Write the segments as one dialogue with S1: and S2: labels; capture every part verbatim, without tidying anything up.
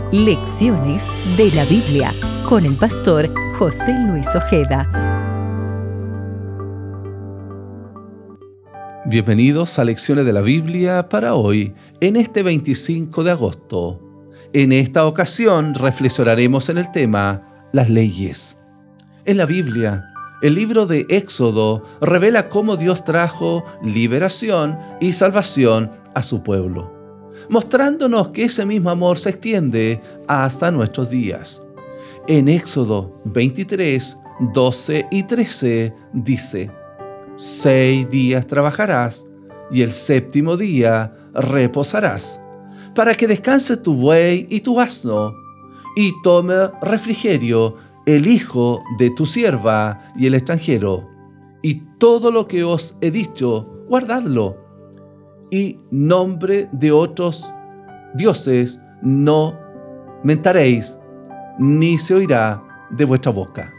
S1: Lecciones de la Biblia con el pastor José Luis Ojeda.
S2: Bienvenidos a Lecciones de la Biblia para hoy, en este veinticinco de agosto. En esta ocasión reflexionaremos en el tema las leyes. En la Biblia, el libro de Éxodo revela cómo Dios trajo liberación y salvación a su pueblo, mostrándonos que ese mismo amor se extiende hasta nuestros días. En Éxodo veintitrés, doce y trece dice: Seis días trabajarás y el séptimo día reposarás, para que descanse tu buey y tu asno, y tome refrigerio el hijo de tu sierva y el extranjero, y todo lo que os he dicho, guardadlo, y nombre de otros dioses no mentaréis, ni se oirá de vuestra boca.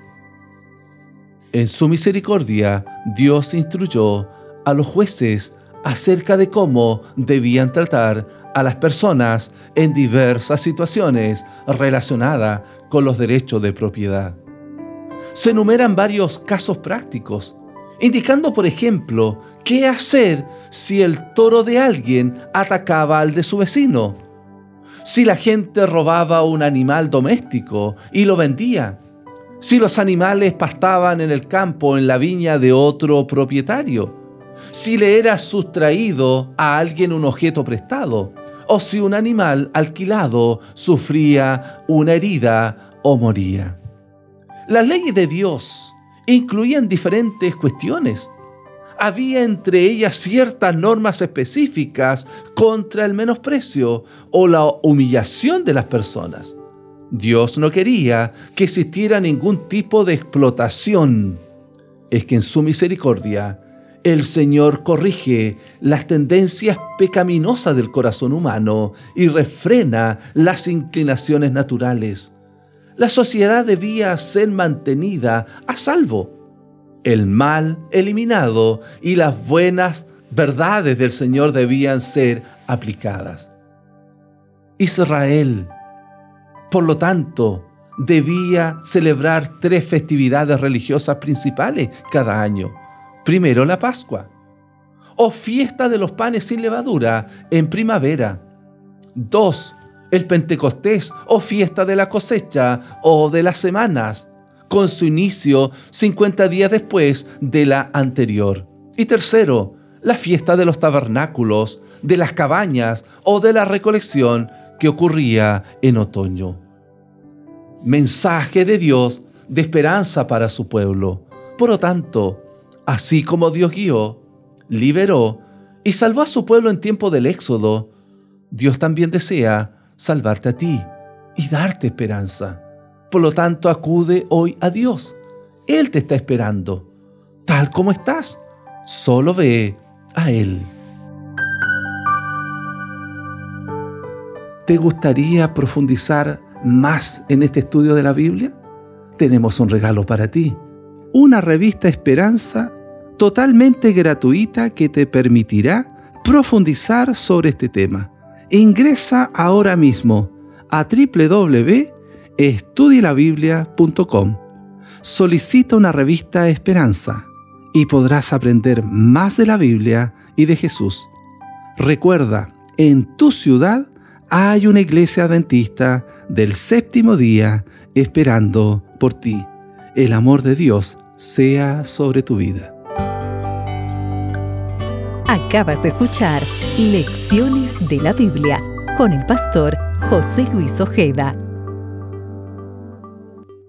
S2: En su misericordia, Dios instruyó a los jueces acerca de cómo debían tratar a las personas en diversas situaciones relacionadas con los derechos de propiedad. Se enumeran varios casos prácticos, indicando, por ejemplo, qué hacer si el toro de alguien atacaba al de su vecino, si la gente robaba un animal doméstico y lo vendía, si los animales pastaban en el campo o en la viña de otro propietario, si le era sustraído a alguien un objeto prestado, o si un animal alquilado sufría una herida o moría. Las leyes de Dios incluían diferentes cuestiones. Había entre ellas ciertas normas específicas contra el menosprecio o la humillación de las personas. Dios no quería que existiera ningún tipo de explotación. Es que en su misericordia, el Señor corrige las tendencias pecaminosas del corazón humano y refrena las inclinaciones naturales. La sociedad debía ser mantenida a salvo, el mal eliminado y las buenas verdades del Señor debían ser aplicadas. Israel, por lo tanto, debía celebrar tres festividades religiosas principales cada año. Primero, la Pascua, o fiesta de los panes sin levadura en primavera. Dos, el Pentecostés, o fiesta de la cosecha o de las semanas, con su inicio cincuenta días después de la anterior. Y tercero, la fiesta de los tabernáculos, de las cabañas o de la recolección que ocurría en otoño. Mensaje de Dios de esperanza para su pueblo. Por lo tanto, así como Dios guió, liberó y salvó a su pueblo en tiempo del Éxodo, Dios también desea salvarte a ti y darte esperanza. Por lo tanto, acude hoy a Dios. Él te está esperando. Tal como estás, solo ve a Él. ¿Te gustaría profundizar más en este estudio de la Biblia? Tenemos un regalo para ti. Una revista Esperanza totalmente gratuita que te permitirá profundizar sobre este tema. Ingresa ahora mismo a doble u doble u doble u punto estudie la biblia punto com. Solicita una revista Esperanza y podrás aprender más de la Biblia y de Jesús. Recuerda, en tu ciudad hay una iglesia adventista del séptimo día esperando por ti. El amor de Dios sea sobre tu vida.
S1: Acabas de escuchar Lecciones de la Biblia con el pastor José Luis Ojeda.